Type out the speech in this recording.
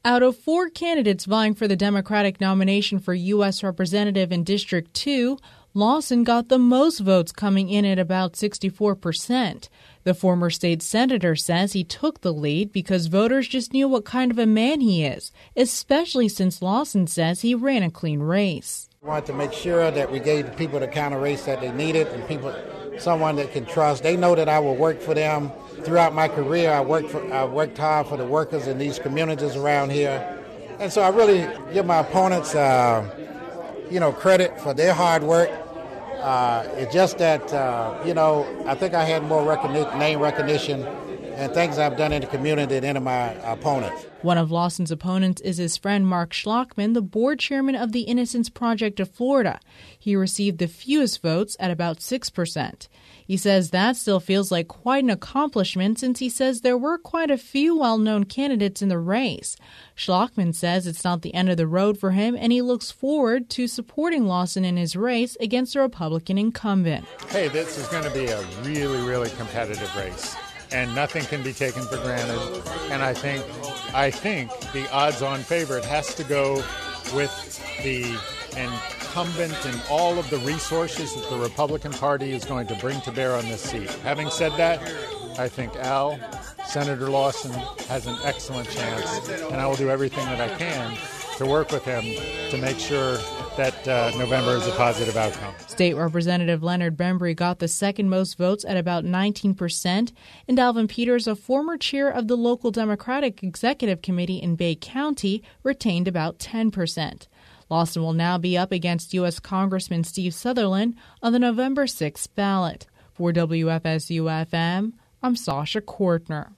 Out of 4 candidates vying for the Democratic nomination for U.S. Representative in District 2, Lawson got the most votes, coming in at about 64%. The former state senator says he took the lead because voters just knew what kind of a man he is, especially since Lawson says he ran a clean race. We wanted to make sure that we gave the people the kind of race that they needed and someone that can trust. They know that I will work for them. Throughout my career, I worked hard for the workers in these communities around here. And so I really give my opponents, credit for their hard work. It's just that, I think I had more name recognition and things I've done in the community than any of my opponents. One of Lawson's opponents is his friend Mark Schlockman, the board chairman of the Innocence Project of Florida. He received the fewest votes at about 6%. He says that still feels like quite an accomplishment since he says there were quite a few well-known candidates in the race. Schlockman says it's not the end of the road for him, and he looks forward to supporting Lawson in his race against a Republican incumbent. Hey, this is going to be a really, really competitive race, and nothing can be taken for granted. And I think the odds-on favorite has to go with the incumbent and all of the resources that the Republican Party is going to bring to bear on this seat. Having said that, I think Senator Lawson, has an excellent chance, and I will do everything that I can to work with him to make sure that November is a positive outcome. State Representative Leonard Bembry got the second most votes at about 19%, and Alvin Peters, a former chair of the local Democratic Executive Committee in Bay County, retained about 10%. Lawson will now be up against U.S. Congressman Steve Sutherland on the November 6th ballot. For WFSU-FM, I'm Sasha Kortner.